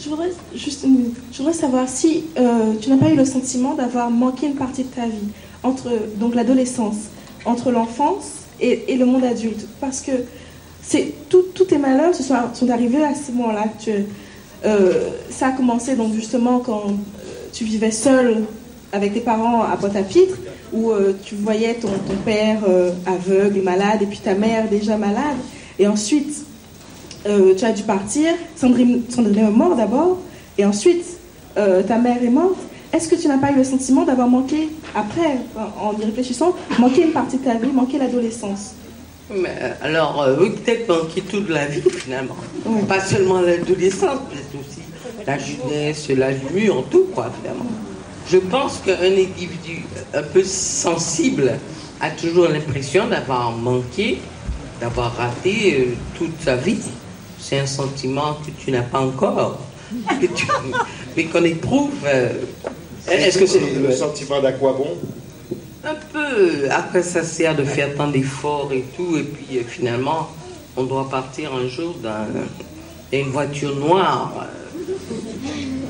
Je voudrais savoir si tu n'as pas eu le sentiment d'avoir manqué une partie de ta vie, entre donc l'adolescence, entre l'enfance et le monde adulte. Parce que tous tes malheurs sont arrivés à ce moment-là. Ça a commencé donc justement quand tu vivais seule avec tes parents à Pointe-à-Pitre, où tu voyais ton père aveugle et malade, et puis ta mère déjà malade. Et ensuite, tu as dû partir. Sandrine est morte d'abord, et ensuite, ta mère est morte. Est-ce que tu n'as pas eu le sentiment d'avoir manqué, après, en y réfléchissant, manqué une partie de ta vie, manqué l'adolescence? Mais alors, oui, peut-être manquer toute la vie, finalement. Oui. Pas seulement l'adolescence, mais aussi la jeunesse, l'âge mûr, tout, quoi, finalement. Je pense qu'un individu un peu sensible a toujours l'impression d'avoir manqué, d'avoir raté toute sa vie. C'est un sentiment que tu n'as pas encore, mais qu'on éprouve. Est-ce que c'est le sentiment d'à quoi bon? Un peu. Après, ça sert de faire tant d'efforts et tout, et puis finalement, on doit partir un jour dans une voiture noire.